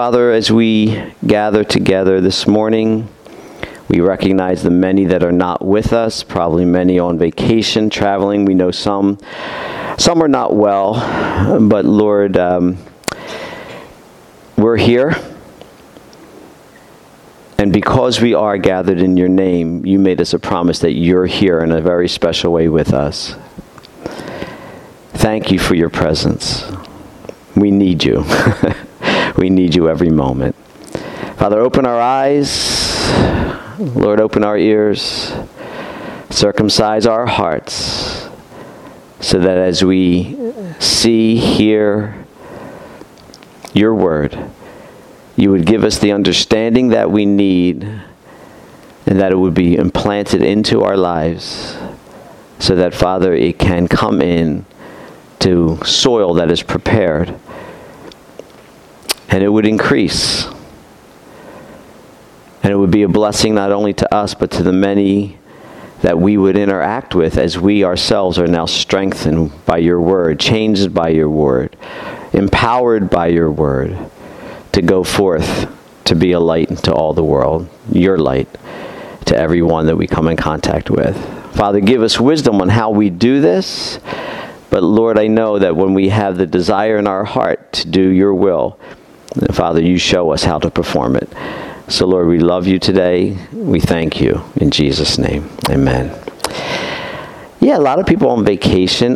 Father, as we gather together this morning, we recognize the many that are not with us, probably many on vacation, traveling. We know some are not well, but Lord, we're here. And because we are gathered in your name, you made us a promise that you're here in a very special way with us. Thank you for your presence. We need you. We need you every moment. Father, open our eyes. Lord, open our ears. Circumcise our hearts so that as we see, hear your word, you would give us the understanding that we need and that it would be implanted into our lives so that, Father, it can come in to soil that is prepared and it would increase. And it would be a blessing not only to us, but to the many that we would interact with as we ourselves are now strengthened by your word, changed by your word, empowered by your word to go forth to be a light to all the world, your light to everyone that we come in contact with. Father, give us wisdom on how we do this. But Lord, I know that when we have the desire in our heart to do your will, Father, you show us how to perform it. So, Lord, we love you today. We thank you. In Jesus' name, amen. Yeah, a lot of people on vacation.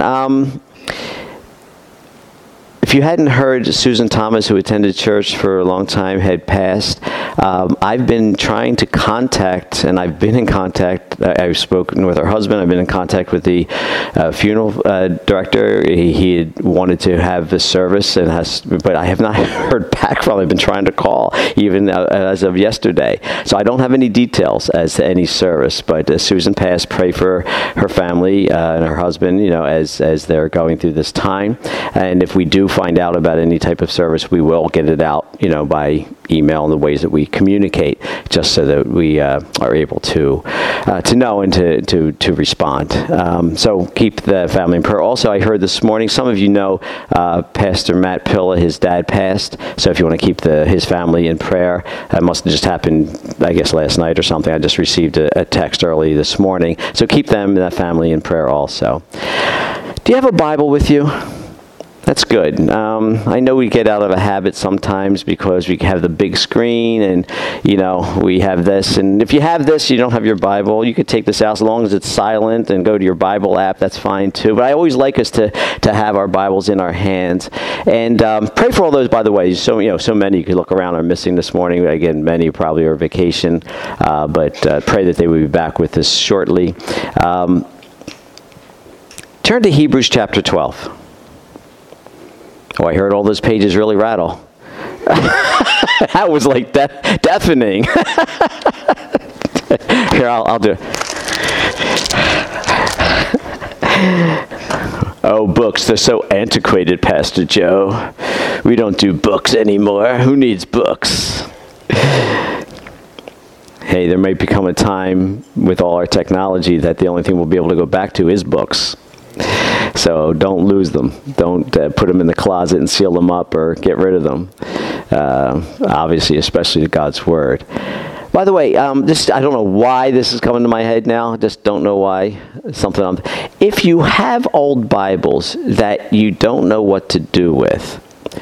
If you hadn't heard, Susan Thomas, who attended church for a long time, had passed. I've been trying to contact, and I've been in contact. I've spoken with her husband. I've been in contact with the funeral director. He had wanted to have the service, but I have not heard back from him. I've been trying to call, even as of yesterday. So I don't have any details as to any service. But Susan passed. Pray for her family and her husband, as they're going through this time. And if we do find out about any type of service, we will get it out, by email and the ways that we communicate, just so that we are able to know and to respond. So keep the family in prayer. Also, I heard this morning, some of you know Pastor Matt Pilla, his dad passed. So if you want to keep his family in prayer, it must have just happened, I guess, last night or something. I just received a text early this morning. So keep them and that family in prayer also. Do you have a Bible with you? That's good. I know we get out of a habit sometimes because we have the big screen and, we have this. And if you have this, you don't have your Bible, you could take this out as long as it's silent and go to your Bible app. That's fine too. But I always like us to have our Bibles in our hands. And pray for all those, by the way. So many you could look around are missing this morning. Again, many probably are on vacation. But pray that they will be back with us shortly. Turn to Hebrews chapter 12. Oh, I heard all those pages really rattle. That was like deafening. Here, I'll do it. Oh, books, they're so antiquated, Pastor Joe. We don't do books anymore. Who needs books? Hey, there might become a time with all our technology that the only thing we'll be able to go back to is books. So don't lose them. Don't put them in the closet and seal them up or get rid of them. Obviously, especially God's Word. By the way, I don't know why this is coming to my head now. I just don't know why. If you have old Bibles that you don't know what to do with,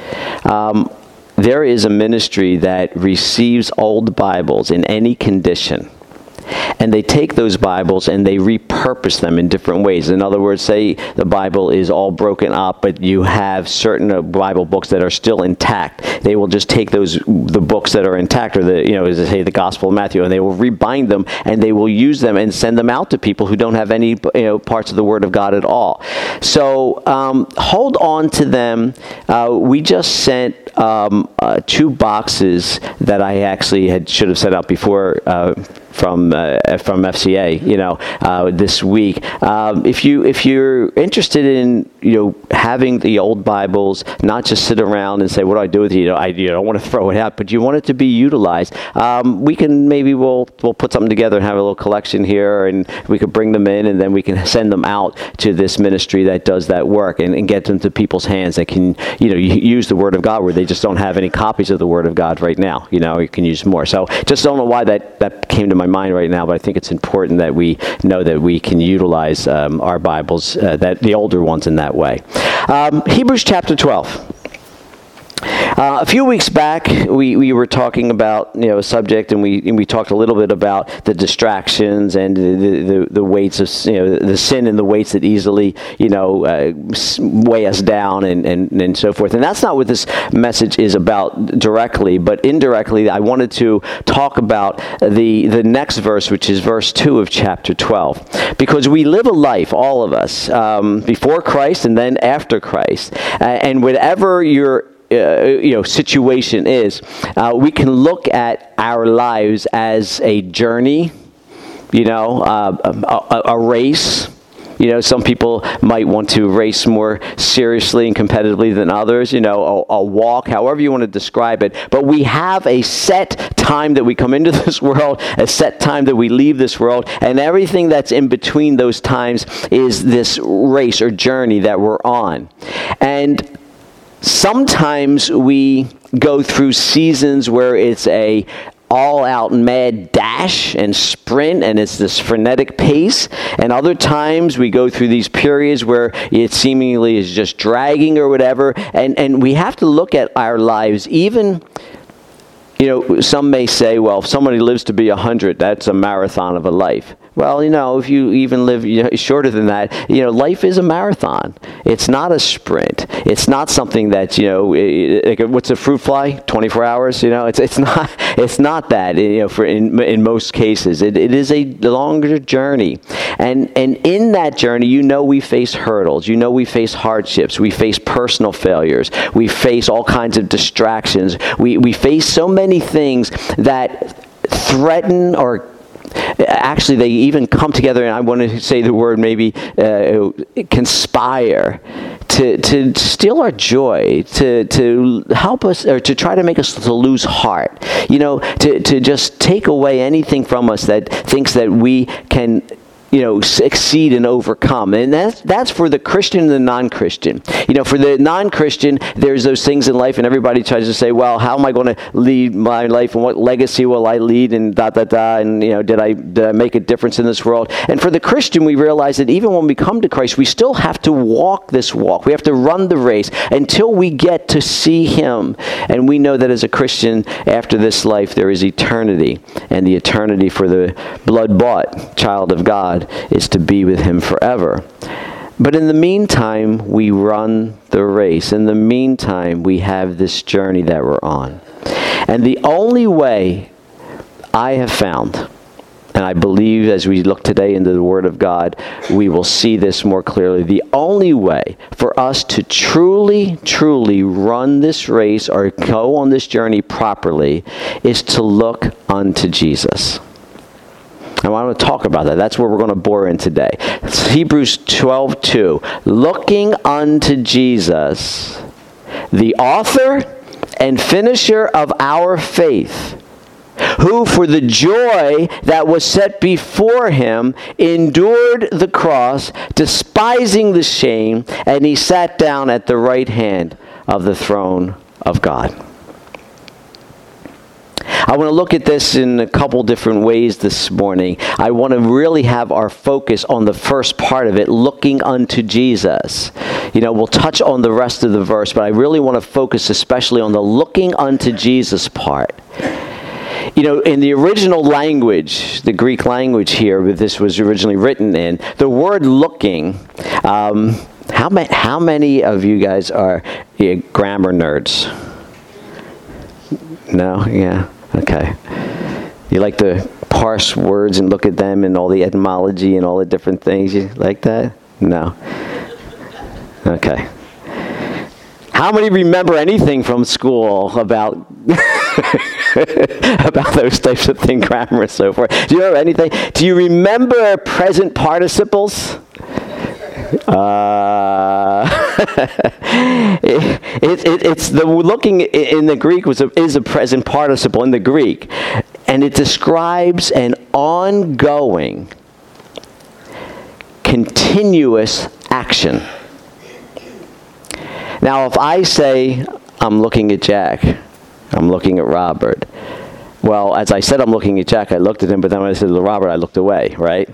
there is a ministry that receives old Bibles in any condition. And they take those Bibles and they repurpose them in different ways. In other words, say the Bible is all broken up, but you have certain Bible books that are still intact. They will just take the books that are intact, or as I say, the Gospel of Matthew, and they will rebind them and they will use them and send them out to people who don't have any parts of the Word of God at all. So hold on to them. We just sent 2 boxes that I actually should have sent out before FCA, this week. If you're interested in, having the old Bibles, not just sit around and say, what do I do with it? I don't want to throw it out, but you want it to be utilized. We'll put something together and have a little collection here, and we could bring them in, and then we can send them out to this ministry that does that work and get them to people's hands that can, use the Word of God where they just don't have any copies of the Word of God right now. You can use more. So just don't know why that came to my mind right now, but I think it's important that we know that we can utilize our Bibles, that the older ones, in that way. Hebrews chapter 12. A few weeks back, we were talking about a subject, and we talked a little bit about the distractions and the weights of the sin and the weights that easily weigh us down and so forth. And that's not what this message is about directly, but indirectly, I wanted to talk about the next verse, which is verse 2 of chapter 12, because we live a life, all of us, before Christ and then after Christ, and whatever your situation is, we can look at our lives as a journey, a race. Some people might want to race more seriously and competitively than others, a walk, however you want to describe it. But we have a set time that we come into this world, a set time that we leave this world, and everything that's in between those times is this race or journey that we're on. And sometimes we go through seasons where it's a all-out mad dash and sprint, and it's this frenetic pace. And other times we go through these periods where it seemingly is just dragging or whatever. And we have to look at our lives, even, some may say, well, if somebody lives to be 100, that's a marathon of a life. Well, if you even live shorter than that, life is a marathon. It's not a sprint. It's not something that, what's a fruit fly? 24 hours? It's not that, in most cases. It is a longer journey. And in that journey, we face hurdles. We face hardships. We face personal failures. We face all kinds of distractions. We face so many things that threaten or actually, they even come together, and I want to say the word maybe conspire to steal our joy, to help us, or to try to make us to lose heart. To just take away anything from us that thinks that we can succeed and overcome. And that's for the Christian and the non-Christian. For the non-Christian, there's those things in life, and everybody tries to say, well, how am I going to lead my life, and what legacy will I lead, and and did I make a difference in this world? And for the Christian, we realize that even when we come to Christ, we still have to walk this walk. We have to run the race until we get to see Him. And we know that as a Christian, after this life, there is eternity. And the eternity for the blood-bought child of God is to be with Him forever. But in the meantime, we run the race. In the meantime, we have this journey that we're on. And the only way I have found, and I believe as we look today into the Word of God, we will see this more clearly. The only way for us to truly, truly run this race or go on this journey properly is to look unto Jesus. I want to talk about that. That's where we're going to bore in today. It's Hebrews 12:2. Looking unto Jesus, the author and finisher of our faith, who for the joy that was set before Him endured the cross, despising the shame, and He sat down at the right hand of the throne of God. I want to look at this in a couple different ways this morning. I want to really have our focus on the first part of it, looking unto Jesus. We'll touch on the rest of the verse, but I really want to focus especially on the looking unto Jesus part. In the original language, the Greek language here, this was originally written in, the word looking, how many of you guys are grammar nerds? No? Yeah. Okay. You like to parse words and look at them and all the etymology and all the different things? You like that? No. Okay. How many remember anything from school about about those types of things, grammar and so forth. Do you know anything? Do you remember present participles? It's the looking in the Greek is a present participle in the Greek, and it describes an ongoing, continuous action. Now, if I say I'm looking at Jack, I'm looking at Robert. Well, as I said, I'm looking at Jack. I looked at him, but then when I said to Robert, I looked away. Right?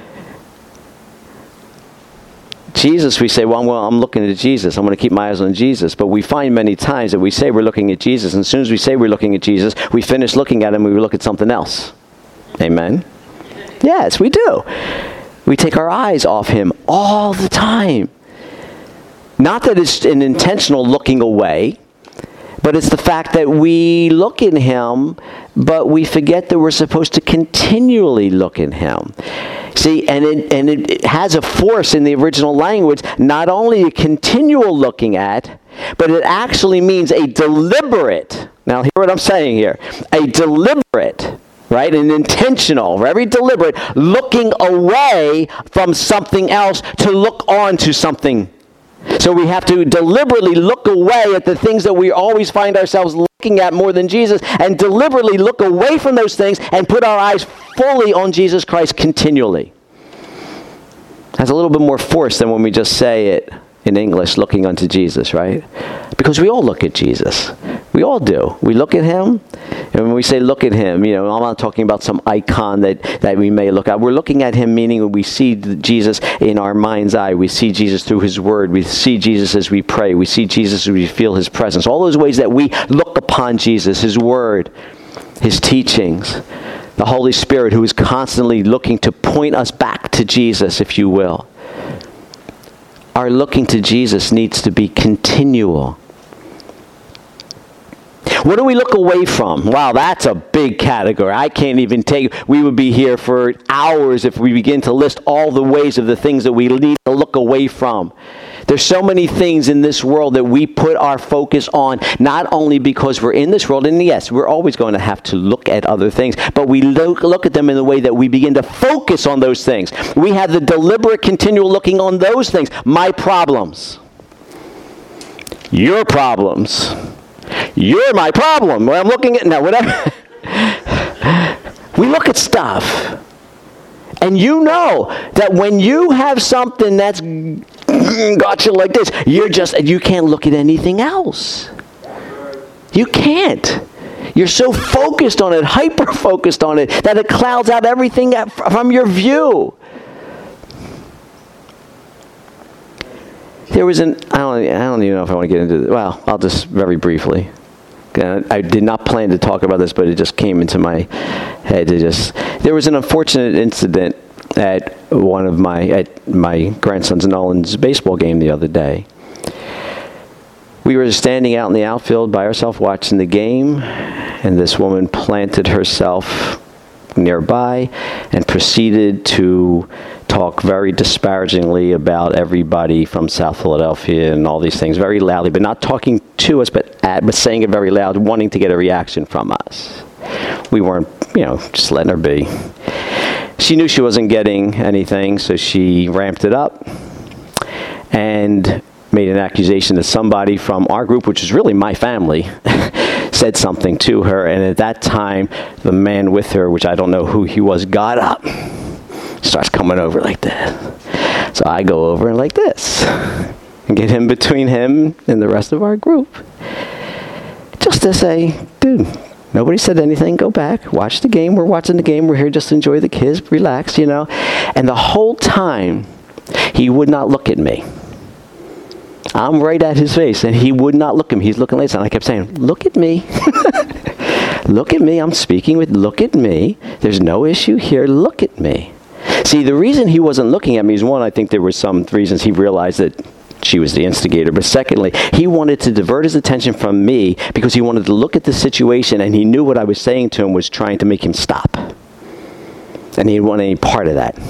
Jesus, we say, well, I'm looking at Jesus. I'm going to keep my eyes on Jesus. But we find many times that we say we're looking at Jesus, and as soon as we say we're looking at Jesus, we finish looking at him, we look at something else. Amen? Yes, we do. We take our eyes off him all the time. Not that it's an intentional looking away, but it's the fact that we look at him, but we forget that we're supposed to continually look at him. See, and it has a force in the original language, not only a continual looking at, but it actually means a deliberate, now hear what I'm saying here, a deliberate, right, an intentional, very deliberate, looking away from something else to look on to something. So we have to deliberately look away at the things that we always find ourselves looking at more than Jesus, and deliberately look away from those things and put our eyes fully on Jesus Christ continually. Has a little bit more force than when we just say it in English, looking unto Jesus, right? Because we all look at Jesus. We all do. We look at him, and when we say look at him, you know, I'm not talking about some icon that we may look at. We're looking at him, meaning we see Jesus in our mind's eye. We see Jesus through his word. We see Jesus as we pray. We see Jesus as we feel his presence. All those ways that we look upon Jesus, his word, his teachings, the Holy Spirit who is constantly looking to point us back to Jesus, if you will. Our looking to Jesus needs to be continual. What do we look away from? Wow, that's a big category. I can't even take, we would be here for hours if we begin to list all the ways of the things that we need to look away from. There's so many things in this world that we put our focus on, not only because we're in this world, and yes, we're always going to have to look at other things, but we look at them in the way that we begin to focus on those things. We have the deliberate, continual looking on those things. My problems. Your problems. You're my problem. Well, I'm looking at, no, whatever. We look at stuff. And you know that when you have something that's got you like this, you can't look at anything else. You can't. You're so focused on it, hyper-focused on it, that it clouds out everything from your view. There was I don't even know if I want to get into this. Well, I'll just very briefly. I did not plan to talk about this, but it just came into my head. There was an unfortunate incident at my grandson's Nolan's baseball game the other day. We were standing out in the outfield by ourselves watching the game, and this woman planted herself nearby and proceeded to talk very disparagingly about everybody from South Philadelphia and all these things very loudly, but not talking to us, but saying it very loud, wanting to get a reaction from us. We weren't, just letting her be. She knew she wasn't getting anything, so she ramped it up and made an accusation that somebody from our group, which is really my family, said something to her, and at that time, the man with her, which I don't know who he was, got up, starts coming over like this. So I go over and like this, and get him between him and the rest of our group. Just to say, dude, nobody said anything, go back, watch the game, we're watching the game, we're here just to enjoy the kids, relax, And the whole time, he would not look at me. I'm right at his face, and he would not look at me. He's looking like this, and I kept saying, look at me. Look at me. I'm speaking with, look at me. There's no issue here. Look at me. See, the reason he wasn't looking at me is, one, I think there were some reasons he realized that she was the instigator. But secondly, he wanted to divert his attention from me because he wanted to look at the situation, and he knew what I was saying to him was trying to make him stop. And he didn't want any part of that.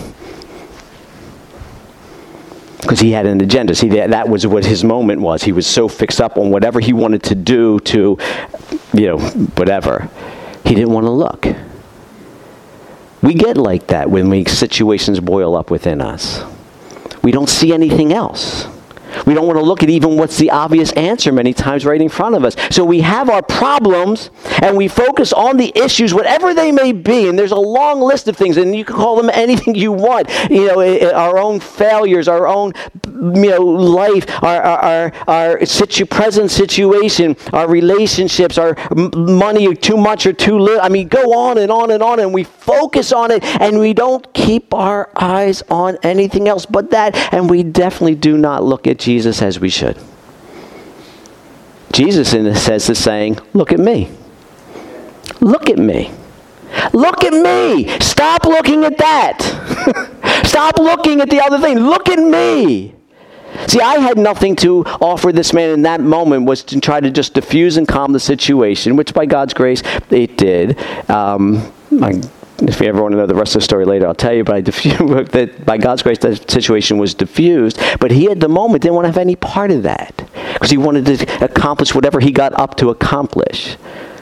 Because he had an agenda. See, that was what his moment was. He was so fixed up on whatever he wanted to do to, whatever. He didn't want to look. We get like that when situations boil up within us. We don't see anything else. We don't want to look at even what's the obvious answer many times right in front of us. So we have our problems and we focus on the issues, whatever they may be. And there's a long list of things, and you can call them anything you want. Our own failures, our own life, our present situation, our relationships, our money, too much or too little. I mean, go on and on and on, and we focus on it, and we don't keep our eyes on anything else but that, and we definitely do not look at Jesus as we should. Jesus, in a sense, is saying, look at me. Look at me. Look at me. Stop looking at that. Stop looking at the other thing. Look at me. See, I had nothing to offer this man in that moment, was to try to just diffuse and calm the situation, which by God's grace, it did. If you ever want to know the rest of the story later, I'll tell you, but that by God's grace, the situation was diffused. But he at the moment didn't want to have any part of that, because he wanted to accomplish whatever he got up to accomplish.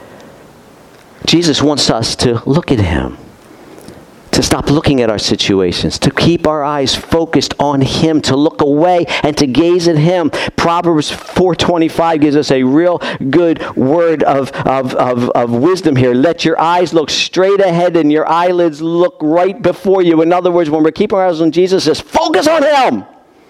Jesus wants us to look at him, to stop looking at our situations, to keep our eyes focused on him, to look away and to gaze at him. Proverbs 4:25 gives us a real good word of wisdom here. Let your eyes look straight ahead and your eyelids look right before you. In other words, when we're keeping our eyes on Jesus, just focus on him.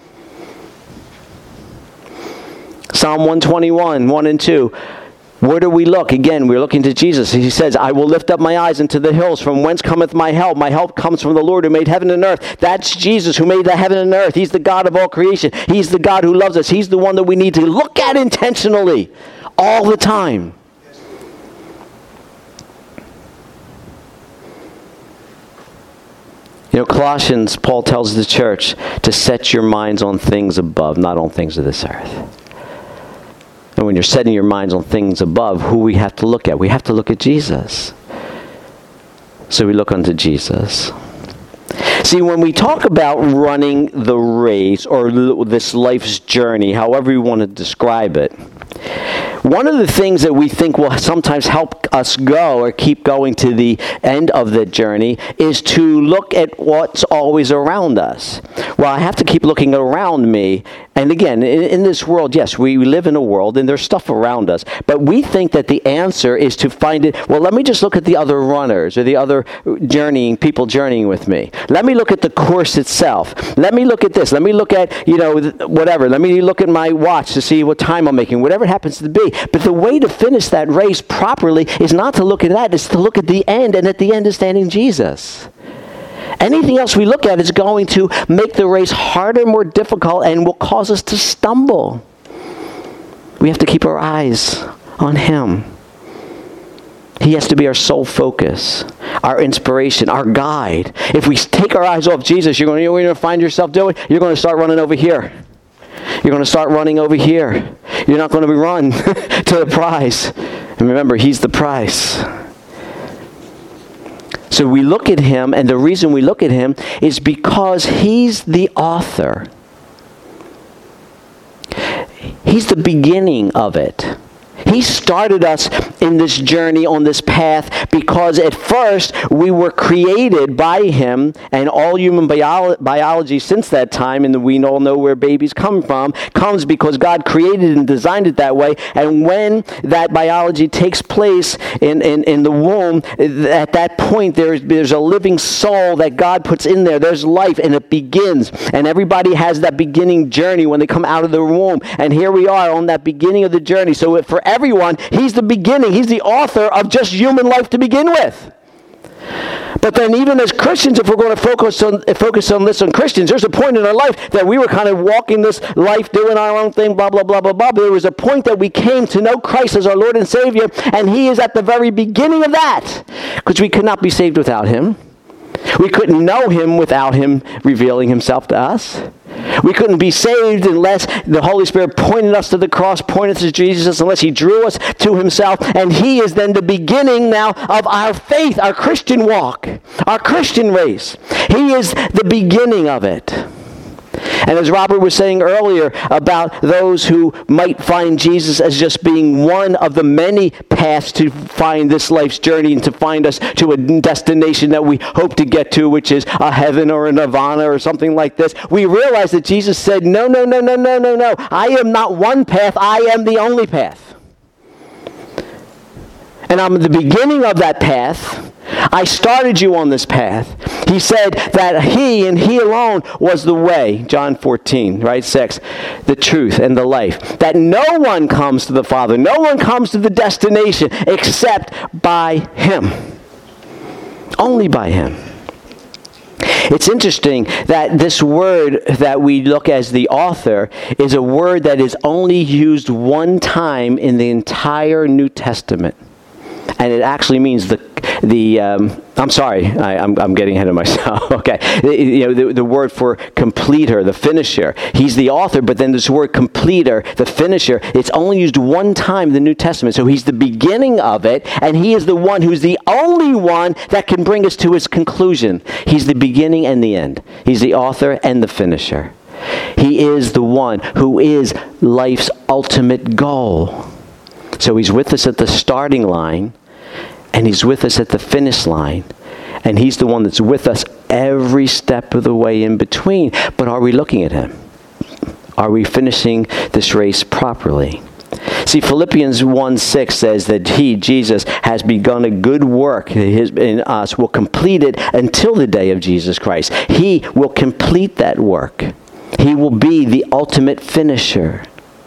Psalm 121, 1 and 2. Where do we look? Again, we're looking to Jesus. He says, I will lift up my eyes into the hills. From whence cometh my help? My help comes from the Lord who made heaven and earth. That's Jesus who made the heaven and earth. He's the God of all creation. He's the God who loves us. He's the one that we need to look at intentionally all the time. Colossians, Paul tells the church to set your minds on things above, not on things of this earth. And when you're setting your minds on things above, who we have to look at? We have to look at Jesus. So we look unto Jesus. See, when we talk about running the race or this life's journey, however you want to describe it, one of the things that we think will sometimes help us go or keep going to the end of the journey is to look at what's always around us. Well, I have to keep looking around me. And again, in this world, yes, we live in a world and there's stuff around us. But we think that the answer is to find it, well, let me just look at the other runners or the other people journeying with me. Let me look at the course itself. Let me look at this. Let me look at, whatever. Let me look at my watch to see what time I'm making, whatever it happens to be. But the way to finish that race properly is not to look at that. It's to look at the end, and at the end is standing Jesus. Anything else we look at is going to make the race harder, more difficult, and will cause us to stumble. We have to keep our eyes on him. He has to be our sole focus, our inspiration, our guide. If we take our eyes off Jesus, you're going to find yourself doing? You're going to start running over here. You're going to start running over here. You're not going to run to the prize. And remember, he's the prize. So we look at him, and the reason we look at him is because he's the author. He's the beginning of it. He started us in this journey on this path because at first we were created by him, and all human biology since that time, and we all know where babies come from, comes because God created and designed it that way. And when that biology takes place in the womb, at that point there's a living soul that God puts in there. There's life, and it begins. And everybody has that beginning journey when they come out of the womb. And here we are on that beginning of the journey. So for everyone, he's the beginning. He's the author of just human life to begin with. But then even as Christians, if we're going to focus on this on Christians, there's a point in our life that we were kind of walking this life, doing our own thing, blah, blah, blah, blah, blah. But there was a point that we came to know Christ as our Lord and Savior, and he is at the very beginning of that, because we could not be saved without him. We couldn't know him without him revealing himself to us. We couldn't be saved unless the Holy Spirit pointed us to the cross, pointed to Jesus, unless he drew us to himself. And he is then the beginning now of our faith, our Christian walk, our Christian race. He is the beginning of it. And as Robert was saying earlier about those who might find Jesus as just being one of the many paths to find this life's journey and to find us to a destination that we hope to get to, which is a heaven or a nirvana or something like this, we realize that Jesus said, no. I am not one path. I am the only path. And I'm the beginning of that path. I started you on this path. He said that he and he alone was the way, John 14, right, 6, the truth and the life. That no one comes to the Father, no one comes to the destination except by him. Only by him. It's interesting that this word that we look as the author is a word that is only used one time in the entire New Testament. And it actually means I'm sorry, I'm getting ahead of myself. Okay, the word for completer, the finisher. He's the author, but then this word completer, the finisher, it's only used one time in the New Testament. So he's the beginning of it, and he is the one who's the only one that can bring us to his conclusion. He's the beginning and the end. He's the author and the finisher. He is the one who is life's ultimate goal. So he's with us at the starting line, and he's with us at the finish line. And he's the one that's with us every step of the way in between. But are we looking at him? Are we finishing this race properly? See, Philippians 1:6 says that he, Jesus, has begun a good work in us, will complete it until the day of Jesus Christ. He will complete that work. He will be the ultimate finisher.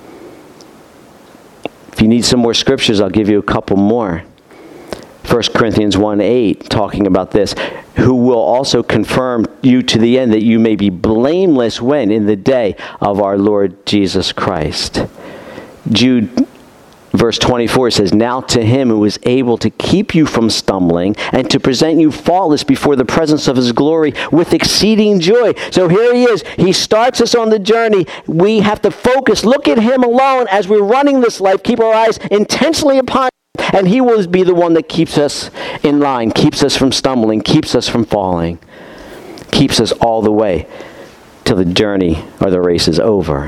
If you need some more scriptures, I'll give you a couple more. 1 Corinthians 1:8, talking about this, who will also confirm you to the end that you may be blameless when in the day of our Lord Jesus Christ. Jude verse 24 says, now to him who is able to keep you from stumbling and to present you faultless before the presence of his glory with exceeding joy. So here he is. He starts us on the journey. We have to focus, look at him alone as we're running this life, keep our eyes intensely upon him, and he will be the one that keeps us in line, keeps us from stumbling, keeps us from falling, keeps us all the way till the journey or the race is over.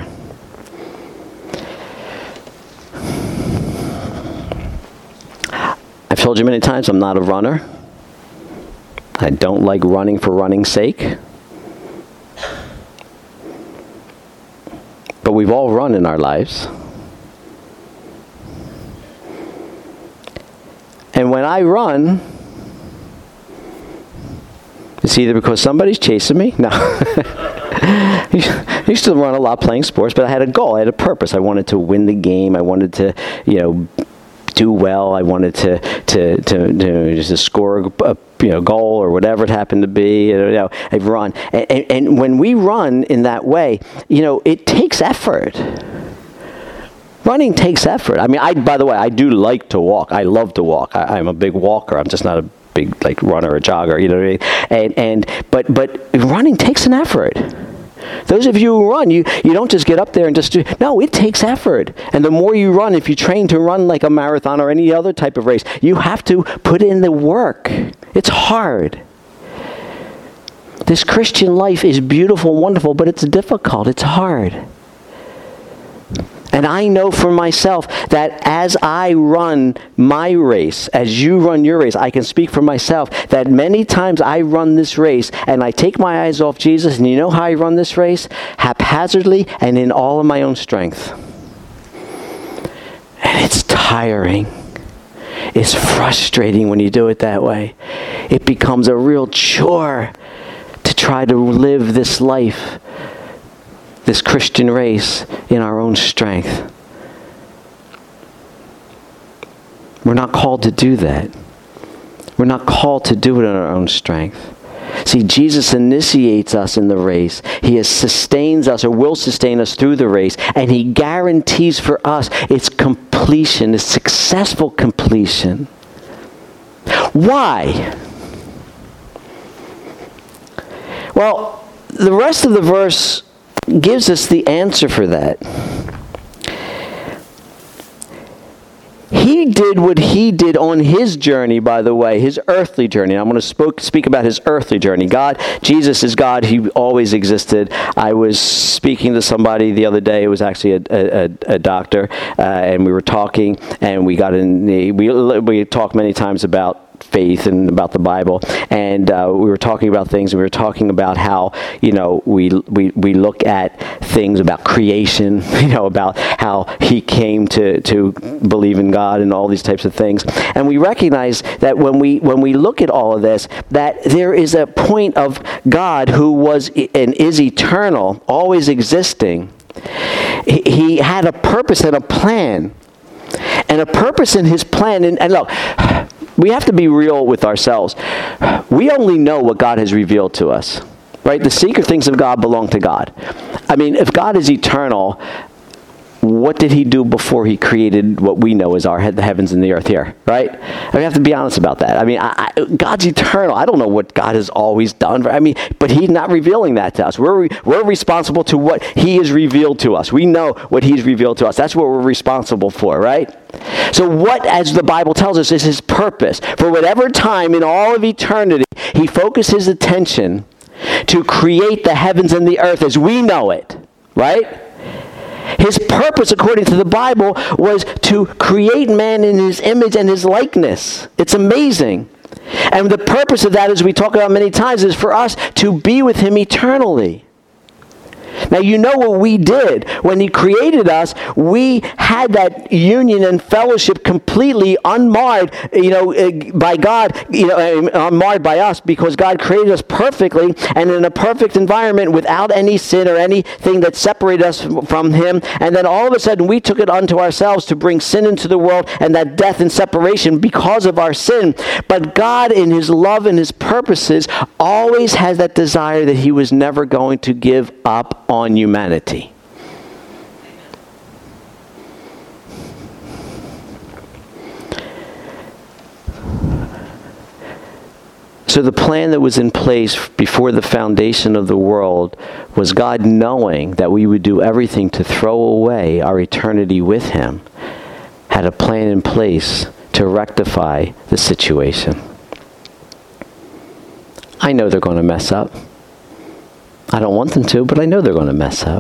I've told you many times I'm not a runner. I don't like running for running's sake. But we've all run in our lives. And when I run, it's either because somebody's chasing me. No. I used to run a lot playing sports, but I had a goal. I had a purpose. I wanted to win the game. I wanted to, do well. I wanted to just score a goal or whatever it happened to be. I run. And when we run in that way, it takes effort. Running takes effort. I mean, by the way, I do like to walk. I love to walk. I'm a big walker. I'm just not a big runner or jogger. You know what I mean? But running takes an effort. Those of you who run, you don't just get up there and just do. No, it takes effort. And the more you run, if you train to run like a marathon or any other type of race, you have to put in the work. It's hard. This Christian life is beautiful, wonderful, but it's difficult. It's hard. And I know for myself that as I run my race, as you run your race, I can speak for myself that many times I run this race and I take my eyes off Jesus, and you know how I run this race? Haphazardly and in all of my own strength. And it's tiring. It's frustrating when you do it that way. It becomes a real chore to try to live this life, this Christian race, in our own strength. We're not called to do that. We're not called to do it in our own strength. See, Jesus initiates us in the race. He sustains us or will sustain us through the race. And he guarantees for us its completion, its successful completion. Why? Well, the rest of the verse gives us the answer for that. He he did what he did on his journey, by the way, his earthly journey. I'm going to speak about his earthly journey. Jesus is God. He always existed. I was speaking to somebody the other day. It was actually a doctor, and we were talking, and we talked many times about faith and about the Bible, and we were talking about things, and we were talking about how, we look at things about creation, about how he came to believe in God and all these types of things. And we recognize that when we look at all of this, that there is a point of God who was and is eternal, always existing. He had a purpose and a plan. And a purpose in his plan, and look, we have to be real with ourselves. We only know what God has revealed to us, right? The secret things of God belong to God. I mean, if God is eternal, what did he do before he created what we know as the heavens and the earth here, right? We have to be honest about that. I mean, God's eternal. I don't know what God has always done. But he's not revealing that to us. We're responsible to what he has revealed to us. We know what he's revealed to us. That's what we're responsible for, right? So what, as the Bible tells us, is his purpose? For whatever time in all of eternity, he focused his attention to create the heavens and the earth as we know it, right? His purpose, according to the Bible, was to create man in his image and his likeness. It's amazing. And the purpose of that, as we talk about many times, is for us to be with him eternally. Now, you know what we did. When he created us, we had that union and fellowship completely unmarred, by God, unmarred by us, because God created us perfectly and in a perfect environment without any sin or anything that separated us from him. And then all of a sudden, we took it unto ourselves to bring sin into the world and that death and separation because of our sin. But God, in his love and his purposes, always has that desire that he was never going to give up on humanity. So the plan that was in place before the foundation of the world was God knowing that we would do everything to throw away our eternity with him, had a plan in place to rectify the situation. I know they're going to mess up. I don't want them to, but I know they're going to mess up.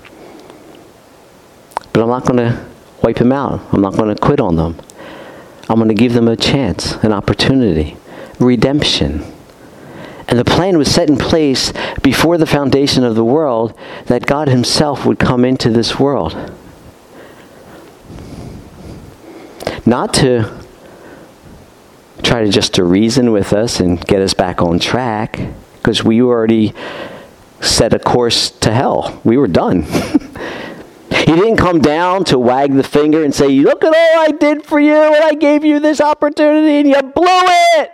But I'm not going to wipe them out. I'm not going to quit on them. I'm going to give them a chance, an opportunity, redemption. And the plan was set in place before the foundation of the world that God himself would come into this world. Not to try to just to reason with us and get us back on track, because we already set a course to hell. We were done. He didn't come down to wag the finger and say, look at all I did for you, and I gave you this opportunity and you blew it.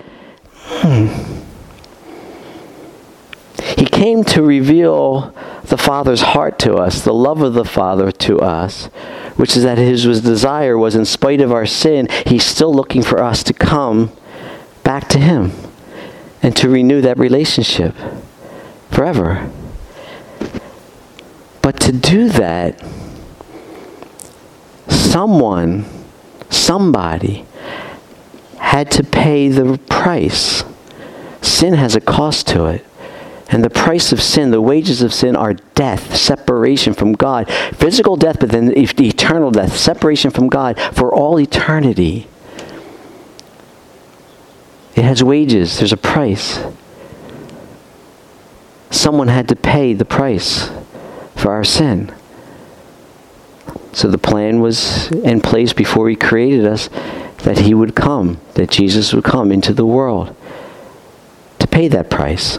He came to reveal the Father's heart to us, the love of the Father to us, which is that his desire was, in spite of our sin, he's still looking for us to come back to him and to renew that relationship forever. But to do that, somebody had to pay the price. Sin has a cost to it. And the price of sin, the wages of sin, are death, separation from God. Physical death, but then eternal death, separation from God for all eternity. It has wages. There's a price. Someone had to pay the price for our sin. So the plan was in place before he created us, that he would come, that Jesus would come into the world to pay that price.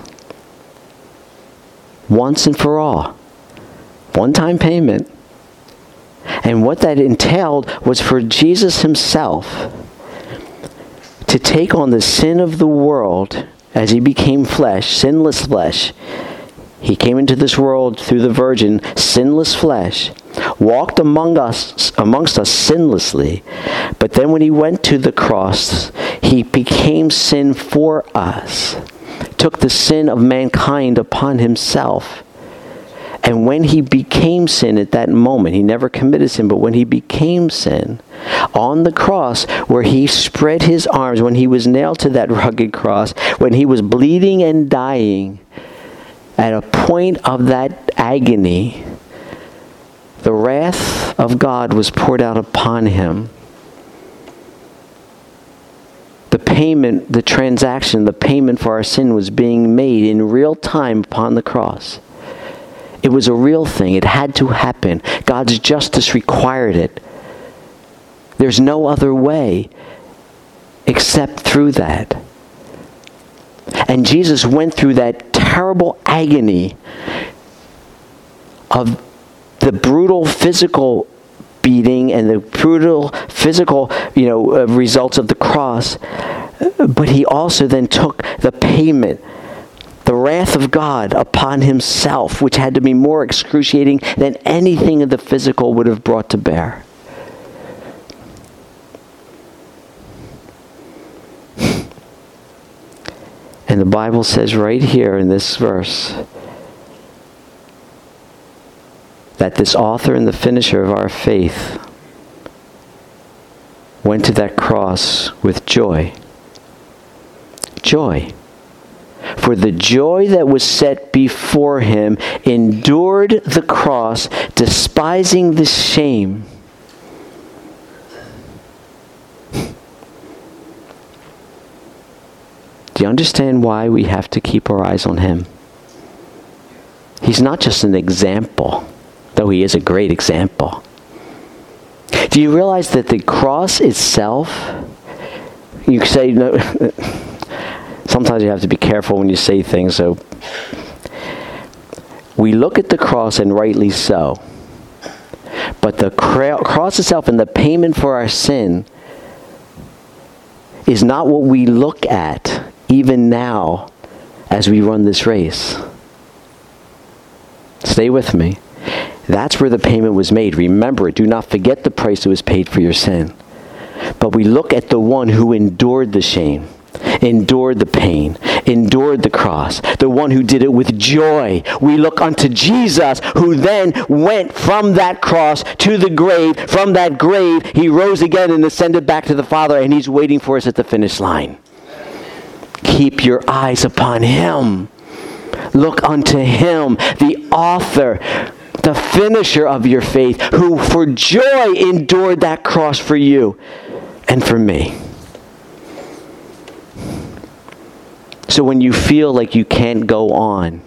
Once and for all. One-time payment. And what that entailed was for Jesus himself to take on the sin of the world as he became flesh, sinless flesh. He came into this world through the Virgin, sinless flesh, walked amongst us sinlessly. But then when he went to the cross, he became sin for us, took the sin of mankind upon himself. And when he became sin at that moment, he never committed sin, but when he became sin, on the cross where he spread his arms, when he was nailed to that rugged cross, when he was bleeding and dying, at a point of that agony, the wrath of God was poured out upon him. The payment, the transaction, the payment for our sin was being made in real time upon the cross. It was a real thing. It had to happen. God's justice required it. There's no other way except through that. And Jesus went through that terrible agony of the brutal physical beating and the brutal physical, results of the cross. But he also then took the payment, the wrath of God upon himself, which had to be more excruciating than anything of the physical would have brought to bear. And the Bible says right here in this verse that this author and the finisher of our faith went to that cross with joy. Joy. For the joy that was set before him endured the cross, despising the shame. Do you understand why we have to keep our eyes on him? He's not just an example, though he is a great example. Do you realize that the cross itself, you say, no, sometimes you have to be careful when you say things, so we look at the cross, and rightly so, but the cross itself and the payment for our sin is not what we look at even now as we run this race. Stay with me. That's where the payment was made. Remember it. Do not forget the price that was paid for your sin. But we look at the one who endured the shame, endured the pain, endured the cross, the one who did it with joy. We look unto Jesus, who then went from that cross to the grave. From that grave, he rose again and ascended back to the Father, and he's waiting for us at the finish line. Keep your eyes upon him. Look unto him, the author, the finisher of your faith, who for joy endured that cross for you and for me. So when you feel like you can't go on,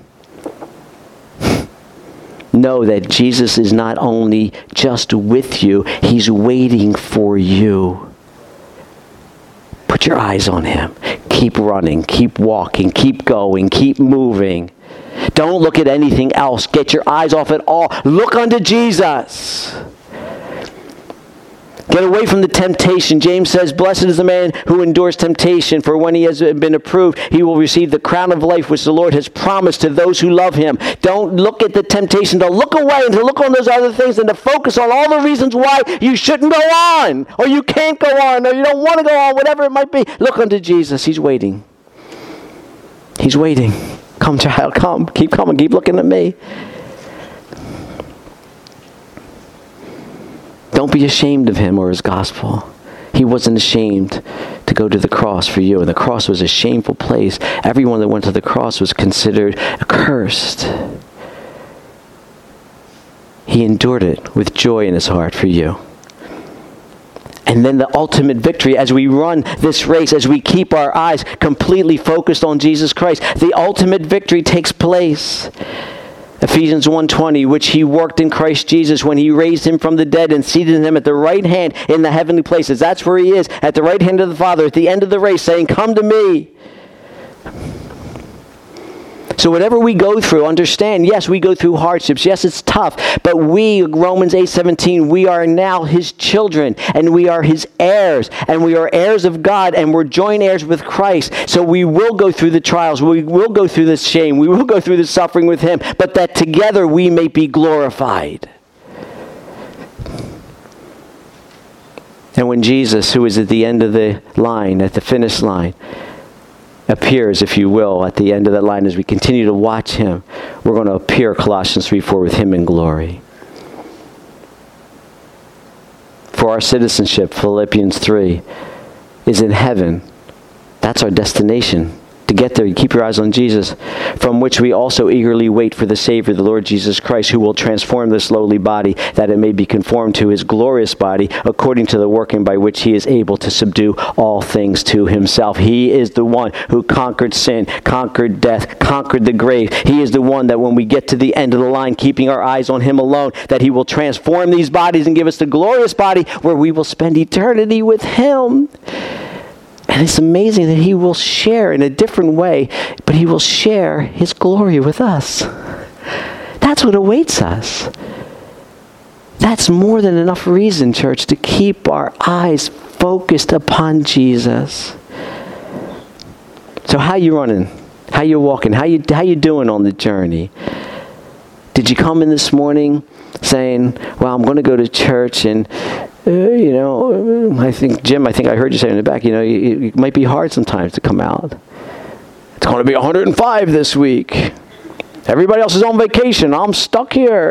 know that Jesus is not only just with you, he's waiting for you. Put your eyes on him. Keep running, keep walking, keep going, keep moving. Don't look at anything else. Get your eyes off it all. Look unto Jesus. Get away from the temptation. James says, blessed is the man who endures temptation, for when he has been approved, he will receive the crown of life which the Lord has promised to those who love him. Don't look at the temptation. Don't look away and to look on those other things and to focus on all the reasons why you shouldn't go on, or you can't go on, or you don't want to go on, whatever it might be. Look unto Jesus. He's waiting. He's waiting. Come, child, come. Keep coming. Keep looking at me. Don't be ashamed of him or his gospel. He wasn't ashamed to go to the cross for you. And the cross was a shameful place. Everyone that went to the cross was considered accursed. He endured it with joy in his heart for you. And then the ultimate victory as we run this race, as we keep our eyes completely focused on Jesus Christ, the ultimate victory takes place. Ephesians 1:20, which he worked in Christ Jesus when he raised him from the dead and seated him at the right hand in the heavenly places. That's where he is, at the right hand of the Father, at the end of the race, saying, come to me. So whatever we go through, understand, yes, we go through hardships. Yes, it's tough. But we, Romans 8:17, we are now his children, and we are his heirs, and we are heirs of God, and we're joint heirs with Christ. So we will go through the trials. We will go through this shame. We will go through the suffering with him, but that together we may be glorified. And when Jesus, who is at the end of the line, at the finish line, appears, if you will, at the end of that line, as we continue to watch him, we're going to appear, Colossians 3:4, with him in glory. For our citizenship, Philippians 3, is in heaven. That's our destination. To get there, you keep your eyes on Jesus, from which we also eagerly wait for the Savior, the Lord Jesus Christ, who will transform this lowly body, that it may be conformed to his glorious body, according to the working by which he is able to subdue all things to himself. He is the one who conquered sin, conquered death, conquered the grave. He is the one that when we get to the end of the line, keeping our eyes on him alone, that he will transform these bodies and give us the glorious body where we will spend eternity with him. And it's amazing that he will share in a different way, but he will share his glory with us. That's what awaits us. That's more than enough reason, church, to keep our eyes focused upon Jesus. So how you running? How you walking? How you doing on the journey? Did you come in this morning saying, well, I'm going to go to church and I think, Jim, I heard you say in the back, it might be hard sometimes to come out. It's going to be 105 this week. Everybody else is on vacation. I'm stuck here,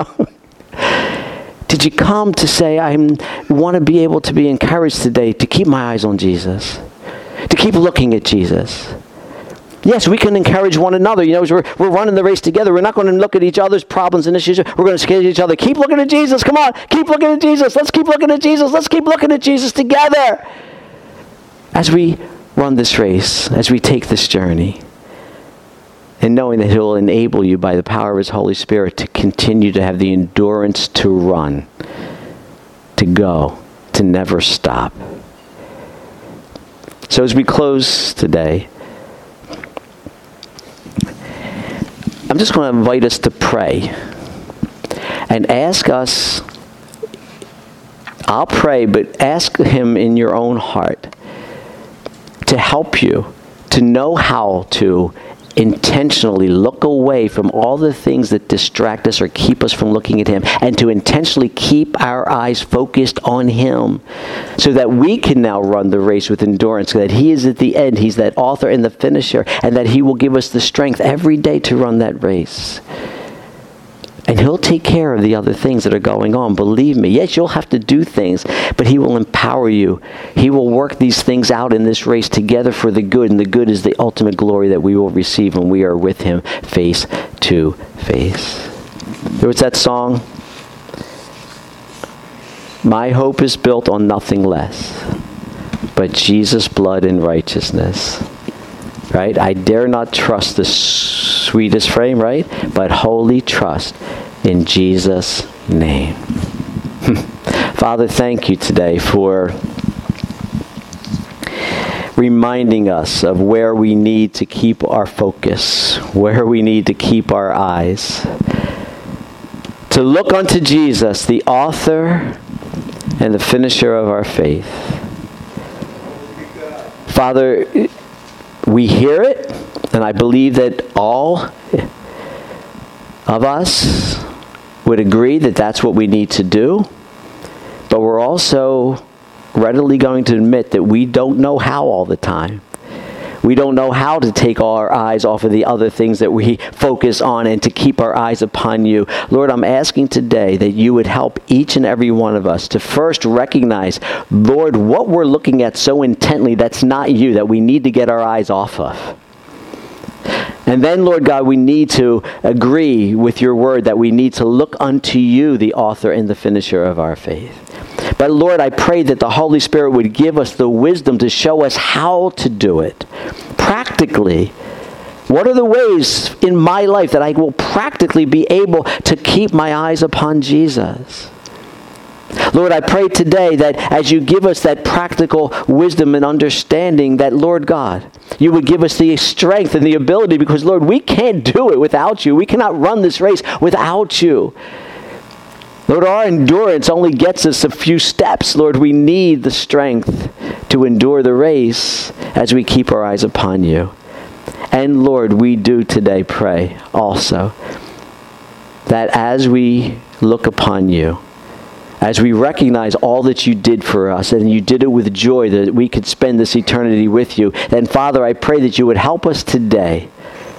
Did you come to say, I want to be able to be encouraged today to keep my eyes on Jesus, to keep looking at Jesus? Yes, we can encourage one another. As we're running the race together. We're not going to look at each other's problems and issues. We're going to scare each other. Keep looking at Jesus. Come on. Keep looking at Jesus. Let's keep looking at Jesus. Let's keep looking at Jesus together. As we run this race, as we take this journey, and knowing that he'll enable you by the power of his Holy Spirit to continue to have the endurance to run, to go, to never stop. So as we close today, I'm just going to invite us to pray and ask us, I'll pray, but ask him in your own heart to help you to know how to intentionally look away from all the things that distract us or keep us from looking at him, and to intentionally keep our eyes focused on him so that we can now run the race with endurance, so that he is at the end. He's that author and the finisher, and that he will give us the strength every day to run that race. And he'll take care of the other things that are going on. Believe me. Yes, you'll have to do things, but he will empower you. He will work these things out in this race together for the good, and the good is the ultimate glory that we will receive when we are with him face to face. There was that song, my hope is built on nothing less but Jesus' blood and righteousness. Right? I dare not trust the sweetest frame, right? But wholly trust in Jesus' name. Father, thank you today for reminding us of where we need to keep our focus, where we need to keep our eyes. To look unto Jesus, the author and the finisher of our faith. Father, we hear it, and I believe that all of us would agree that that's what we need to do. But we're also readily going to admit that we don't know how all the time. We don't know how to take our eyes off of the other things that we focus on and to keep our eyes upon you. Lord, I'm asking today that you would help each and every one of us to first recognize, Lord, what we're looking at so intently that's not you, that we need to get our eyes off of. And then, Lord God, we need to agree with your word that we need to look unto you, the author and the finisher of our faith. But Lord, I pray that the Holy Spirit would give us the wisdom to show us how to do it. Practically, what are the ways in my life that I will practically be able to keep my eyes upon Jesus? Lord, I pray today that as you give us that practical wisdom and understanding, that, Lord God, you would give us the strength and the ability, because, Lord, we can't do it without you. We cannot run this race without you. Lord, our endurance only gets us a few steps. Lord, we need the strength to endure the race as we keep our eyes upon you. And Lord, we do today pray also that as we look upon you, as we recognize all that you did for us, and you did it with joy that we could spend this eternity with you, then Father, I pray that you would help us today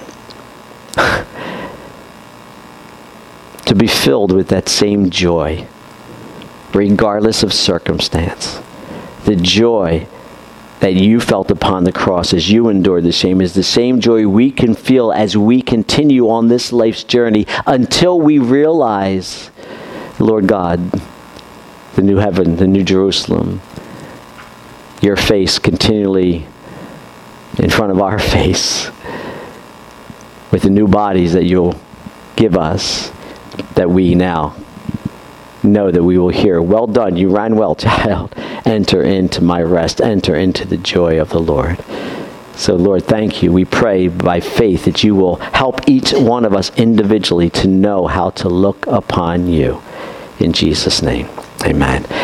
to be filled with that same joy, regardless of circumstance. The joy that you felt upon the cross as you endured the shame is the same joy we can feel as we continue on this life's journey until we realize, Lord God, the new heaven, the new Jerusalem, your face continually in front of our face with the new bodies that you'll give us, that we now know that we will hear, well done, you ran well, child. Enter into my rest. Enter into the joy of the Lord. So, Lord, thank you. We pray by faith that you will help each one of us individually to know how to look upon you. In Jesus' name, amen.